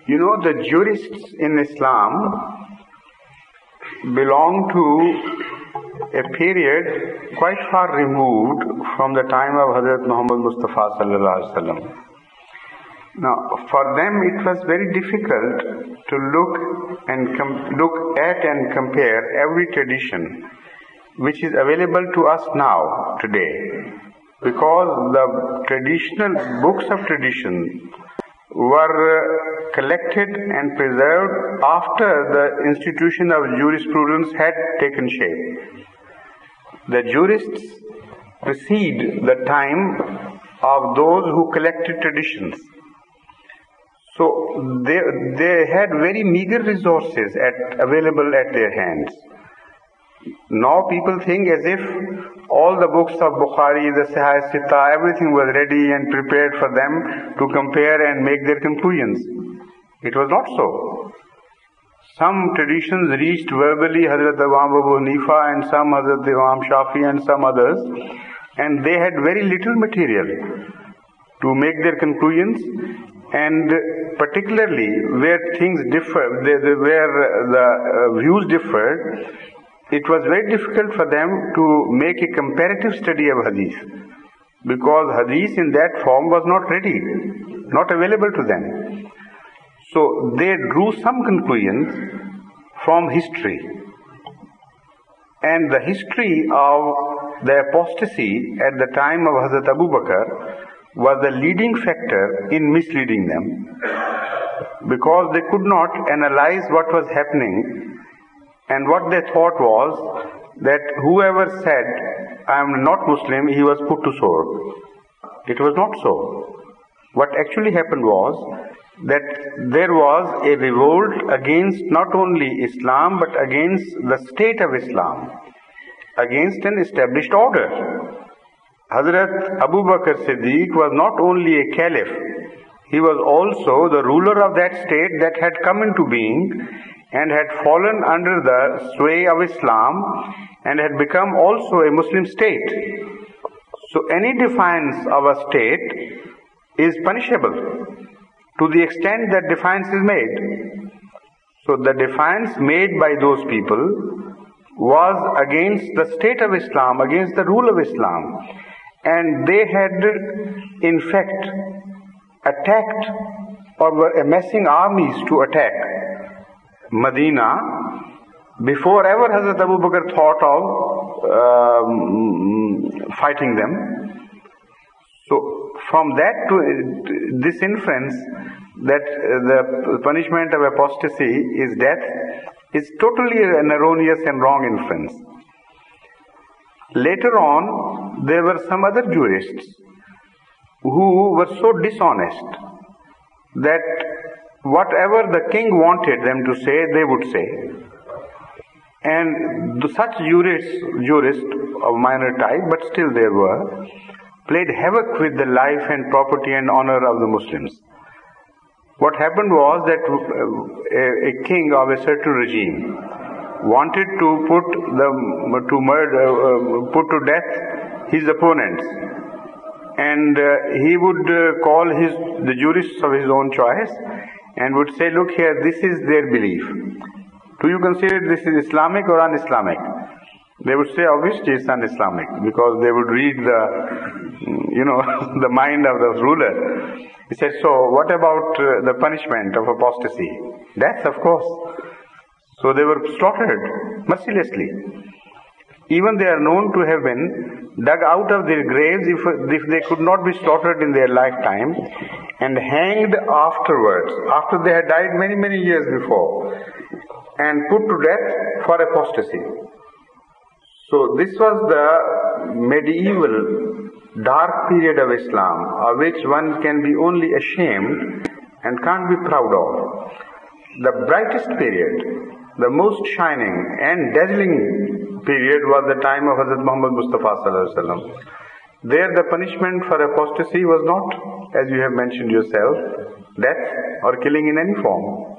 You know, the jurists in Islam belong to a period quite far removed from the time of Hazrat Muhammad Mustafa sallallahu alaihi wasallam. Now, for them it was very difficult to look at and compare every tradition which is available to us now, today, because the traditional books of tradition were collected and preserved after the institution of jurisprudence had taken shape. The jurists precede the time of those who collected traditions. So they had very meager resources available at their hands. Now people think as if all the books of Bukhari, the Sahih Sitta, everything was ready and prepared for them to compare and make their conclusions. It was not so. Some traditions reached verbally Hazrat Imam Abu Hanifa and some Hazrat Imam Shafi and some others, and they had very little material to make their conclusions, and particularly where things differ, where the views differed, it was very difficult for them to make a comparative study of hadith, because hadith in that form was not ready, not available to them. So they drew some conclusions from history. And the history of the apostasy at the time of Hazrat Abu Bakr was the leading factor in misleading them, because they could not analyze what was happening. And what they thought was that whoever said, "I am not Muslim," he was put to sword. It was not so. What actually happened was that there was a revolt against not only Islam but against the state of Islam, against an established order. Hazrat Abu Bakr Siddiq was not only a caliph, he was also the ruler of that state that had come into being and had fallen under the sway of Islam and had become also a Muslim state. So any defiance of a state is punishable to the extent that defiance is made. So the defiance made by those people was against the state of Islam, against the rule of Islam. And they had in fact attacked or were amassing armies to attack Medina before ever Hazrat Abu Bakr thought of fighting them. So from that to this inference that the punishment of apostasy is death is totally an erroneous and wrong inference. Later on, there were some other jurists who were so dishonest that whatever the king wanted them to say, they would say. And such jurists of minor type, but still there were, played havoc with the life and property and honor of the Muslims. What happened was that a king of a certain regime wanted to put to death his opponents, and he would call the jurists of his own choice and would say, "Look here, this is their belief. Do you consider this is Islamic or un-Islamic?" They would say, "Obviously it's un-Islamic," because they would read the mind of the ruler. He said, "So what about the punishment of apostasy?" "Death, of course." So they were slaughtered mercilessly. Even they are known to have been dug out of their graves if they could not be slaughtered in their lifetime, and hanged afterwards, after they had died many, many years before, and put to death for apostasy. So this was the medieval dark period of Islam, of which one can be only ashamed and can't be proud of. The brightest period, the most shining and dazzling period was the time of Hazrat Muhammad Mustafa sallallahu alaihi wasallam. There the punishment for apostasy was not, as you have mentioned yourself, death or killing in any form.